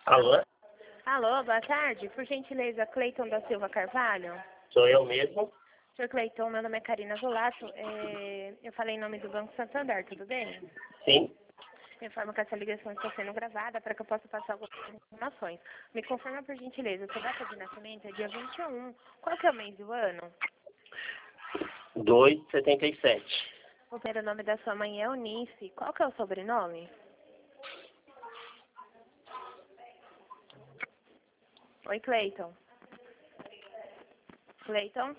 Alô? Alô, boa tarde. Por gentileza, Cleiton da Silva Carvalho? Sou eu mesmo? Senhor Cleiton, meu nome é Karina Zolato. Eu falei em nome do Banco Santander, tudo bem? Sim. Eu informo que essa ligação está sendo gravada para que eu possa passar algumas informações. Me confirma, por gentileza, sua data de nascimento é dia 21. Qual que é o mês do ano? 2,77. O primeiro nome da sua mãe é Eunice. Qual que é o sobrenome? Oi, Cleiton. Cleiton?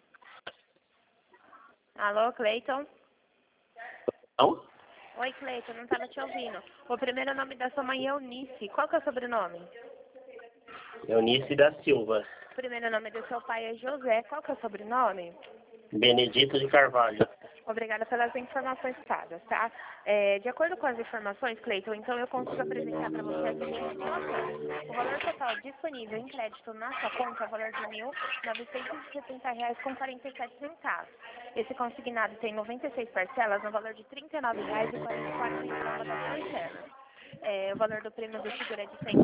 Alô, Cleiton? Não? Oi, Cleiton, não estava te ouvindo. O primeiro nome da sua mãe é Eunice. Qual que é o sobrenome? Eunice da Silva. O primeiro nome do seu pai é José. Qual que é o sobrenome? Benedito de Carvalho. Obrigada pelas informações dadas, tá? De acordo com as informações, Cleiton, então eu consigo apresentar para você a seguinte situação. O valor total disponível em crédito na sua conta é o valor de R$ 1.970,47. Esse consignado tem 96 parcelas no valor de R$ 39,44 das parcelas. O valor do prêmio do seguro é de R$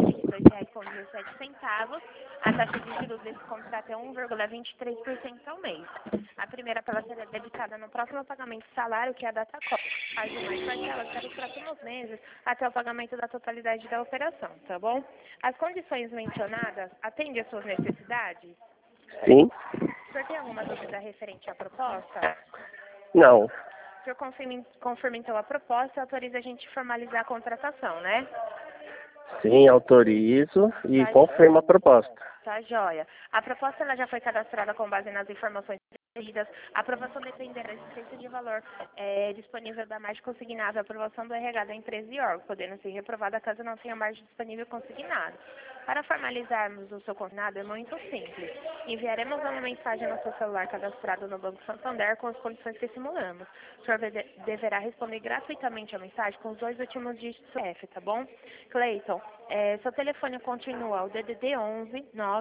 122,17. A taxa de juros desse contrato é 1,23% ao mês. A primeira parcela será debitada no próximo pagamento do salário, que é a data COP. As demais parcelas para os próximos meses, até o pagamento da totalidade da operação, tá bom? As condições mencionadas atendem às suas necessidades? Sim? O senhor tem alguma dúvida referente à proposta? Não. O senhor confirma então a proposta e autoriza a gente formalizar a contratação, né? Sim, autorizo e confirmo a proposta. Tá, joia. A proposta ela já foi cadastrada com base nas informações referidas. A aprovação dependerá da existência de valor disponível da margem consignada. A aprovação do RH da empresa e órgão, podendo ser reprovada caso não tenha margem disponível consignada. Para formalizarmos o seu consignado é muito simples. Enviaremos uma mensagem no seu celular cadastrado no Banco Santander com as condições que simulamos. O senhor deverá responder gratuitamente a mensagem com os 2 últimos dígitos do CPF, tá bom? Cleiton, seu telefone continua o DDD 11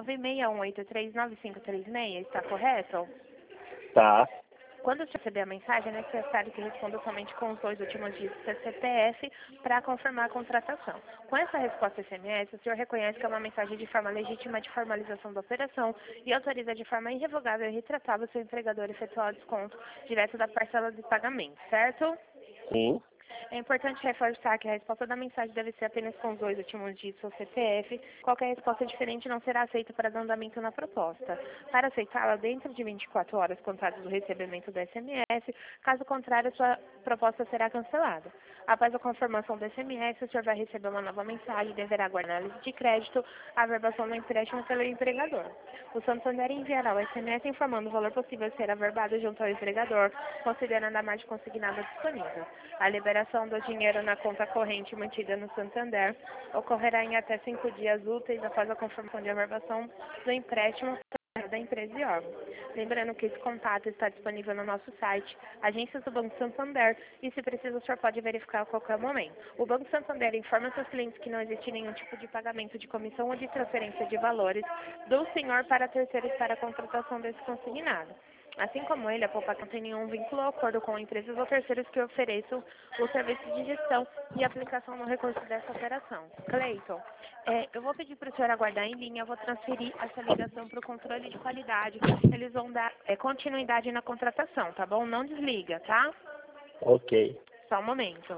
961839536, está correto? Tá. Quando você receber a mensagem, é necessário que responda somente com os 2 últimos dígitos do CPF para confirmar a contratação. Com essa resposta SMS, o senhor reconhece que é uma mensagem de forma legítima de formalização da operação e autoriza de forma irrevogável e retratável o seu empregador efetuar o desconto direto da parcela de pagamento, certo? Sim. É importante reforçar que a resposta da mensagem deve ser apenas com os 2 últimos dígitos do CPF. Qualquer resposta diferente não será aceita para dar andamento na proposta. Para aceitá-la, dentro de 24 horas contadas do recebimento do SMS, caso contrário, sua proposta será cancelada. Após a confirmação do SMS, o senhor vai receber uma nova mensagem e deverá aguardar a análise de crédito, a averbação do empréstimo pelo empregador. O Santander enviará o SMS informando o valor possível a ser averbado junto ao empregador, considerando a margem consignada disponível. A liberação do dinheiro na conta corrente mantida no Santander ocorrerá em até 5 dias úteis após a confirmação de averbação do empréstimo da empresa e órgão. Lembrando que esse contato está disponível no nosso site, Agências do Banco Santander, e se precisa o senhor pode verificar a qualquer momento. O Banco Santander informa seus clientes que não existe nenhum tipo de pagamento de comissão ou de transferência de valores do senhor para terceiros para a contratação desse consignado. Assim como ele, a Poupac não tem nenhum vínculo ou acordo com empresas ou terceiros que ofereçam o serviço de gestão e aplicação no recurso dessa operação. Cleiton, eu vou pedir para o senhor aguardar em linha, eu vou transferir essa ligação para o controle de qualidade. Eles vão dar continuidade na contratação, tá bom? Não desliga, tá? Ok. Só um momento.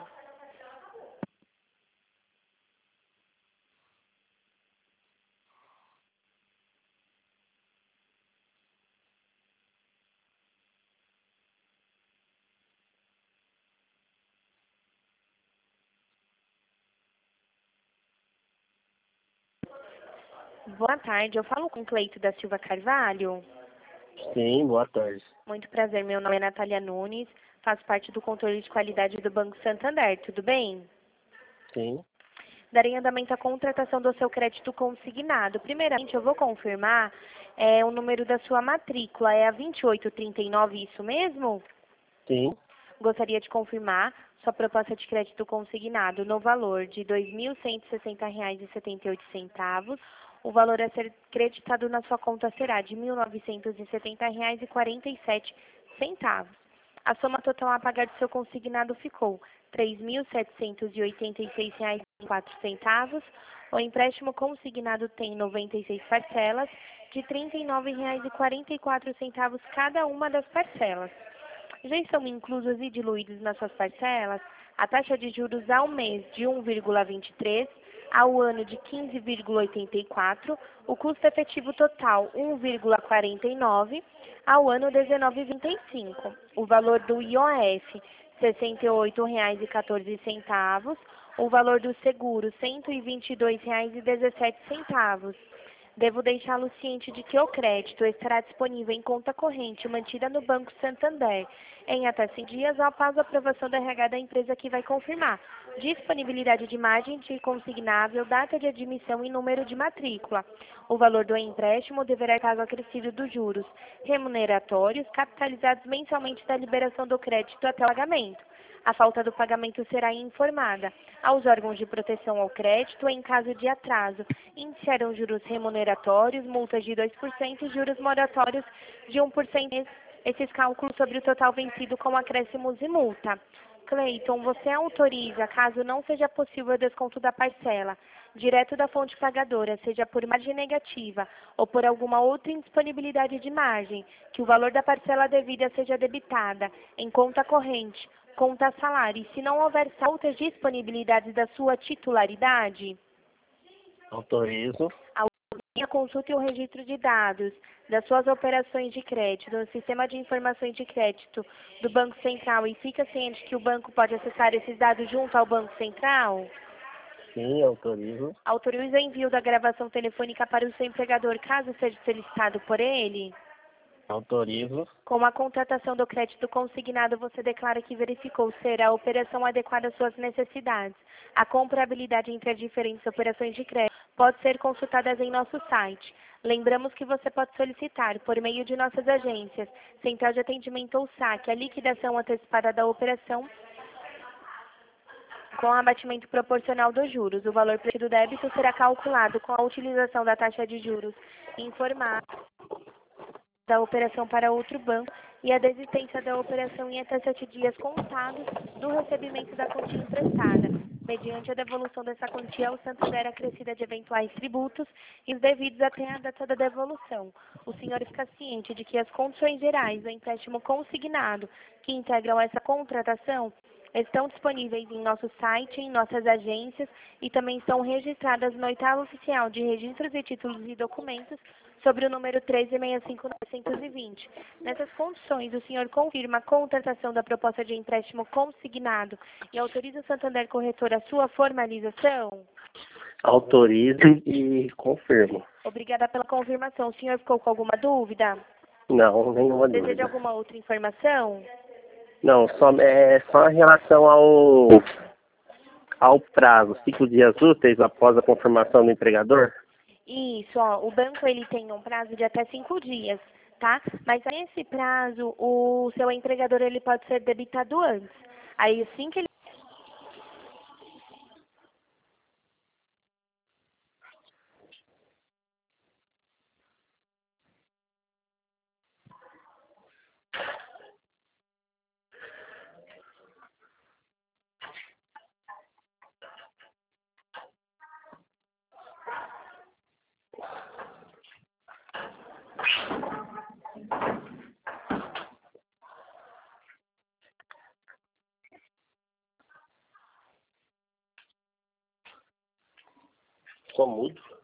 Boa tarde, eu falo com o Cleiton da Silva Carvalho. Sim, boa tarde. Muito prazer, meu nome é Natália Nunes, faço parte do controle de qualidade do Banco Santander, tudo bem? Sim. Darei andamento à contratação do seu crédito consignado. Primeiramente, eu vou confirmar o número da sua matrícula, é a 2839, isso mesmo? Sim. Gostaria de confirmar sua proposta de crédito consignado no valor de R$ 2.160,78. O valor a ser creditado na sua conta será de R$ 1.970,47. A soma total a pagar do seu consignado ficou R$ 3.786,04. O empréstimo consignado tem 96 parcelas de R$ 39,44 cada uma das parcelas. Já estão inclusos e diluídos nas suas parcelas a taxa de juros ao mês de 1,23, ao ano de 15,84, o custo efetivo total 1,49, ao ano 19,25, o valor do IOF R$ 68,14, o valor do seguro R$ 122,17. Devo deixá-lo ciente de que o crédito estará disponível em conta corrente mantida no Banco Santander em até 5 dias após a aprovação da RH da empresa que vai confirmar disponibilidade de margem de consignável, data de admissão e número de matrícula. O valor do empréstimo deverá estar acrescido dos juros remuneratórios capitalizados mensalmente da liberação do crédito até o pagamento. A falta do pagamento será informada aos órgãos de proteção ao crédito em caso de atraso. Iniciarão juros remuneratórios, multas de 2% e juros moratórios de 1%. Esses cálculos sobre o total vencido com acréscimos e multa. Cleiton, você autoriza, caso não seja possível o desconto da parcela, direto da fonte pagadora, seja por margem negativa ou por alguma outra indisponibilidade de margem, que o valor da parcela devida seja debitada em conta corrente, conta salário, e se não houver outras disponibilidades da sua titularidade? Autorizo. A consulta e o registro de dados das suas operações de crédito no Sistema de Informações de Crédito do Banco Central e fica ciente que o banco pode acessar esses dados junto ao Banco Central? Sim, autorizo. Autoriza o envio da gravação telefônica para o seu empregador, caso seja solicitado por ele? Autorizo. Com a contratação do crédito consignado, você declara que verificou ser a operação adequada às suas necessidades. A comparabilidade entre as diferentes operações de crédito pode ser consultada em nosso site. Lembramos que você pode solicitar, por meio de nossas agências, Central de Atendimento ou SAC, a liquidação antecipada da operação com abatimento proporcional dos juros. O valor do débito será calculado com a utilização da taxa de juros informada da operação para outro banco e a desistência da operação em até 7 dias contados do recebimento da quantia emprestada, mediante a devolução dessa quantia ao Santander acrescida de eventuais tributos e os devidos até a data da devolução. O senhor fica ciente de que as condições gerais do empréstimo consignado que integram essa contratação estão disponíveis em nosso site, em nossas agências e também estão registradas no oitavo oficial de registros e títulos e documentos sobre o número 13.65920. Nessas condições, o senhor confirma a contratação da proposta de empréstimo consignado e autoriza o Santander Corretor a sua formalização? Autorizo e confirmo. Obrigada pela confirmação. O senhor ficou com alguma dúvida? Não, nenhuma Deseja dúvida. alguma outra informação? Não, só em relação ao prazo, 5 dias úteis após a confirmação do empregador? Isso, ó, o banco ele tem um prazo de até 5 dias, tá? Mas nesse prazo, o seu empregador ele pode ser debitado antes. Aí assim que ele Ficou mudo.